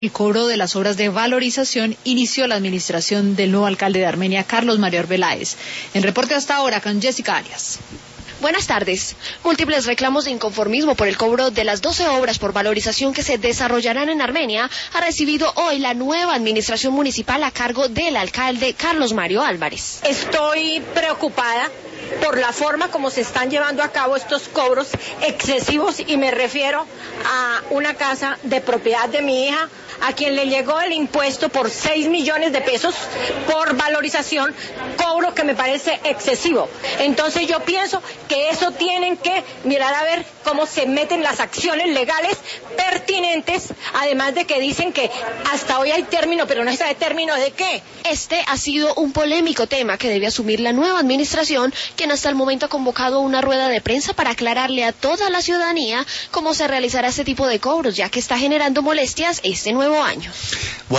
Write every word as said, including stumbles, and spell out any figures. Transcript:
El cobro de las obras de valorización inició la administración del nuevo alcalde de Armenia, Carlos Mario Arbeláez. En reporte hasta ahora con Jessica Arias. Buenas tardes. Múltiples reclamos de inconformismo por el cobro de las doce obras por valorización que se desarrollarán en Armenia ha recibido hoy la nueva administración municipal a cargo del alcalde Carlos Mario Álvarez. Estoy preocupada por la forma como se están llevando a cabo estos cobros excesivos, y me refiero a una casa de propiedad de mi hija, a quien le llegó el impuesto por seis millones de pesos por valorización, cobro que me parece excesivo. Entonces yo pienso que eso tienen que mirar a ver cómo se meten las acciones legales pertinentes, además de que dicen que hasta hoy hay término, pero no se sabe término de qué. Este ha sido un polémico tema que debe asumir la nueva administración, quien hasta el momento ha convocado una rueda de prensa para aclararle a toda la ciudadanía cómo se realizará este tipo de cobros, ya que está generando molestias este nuevo año.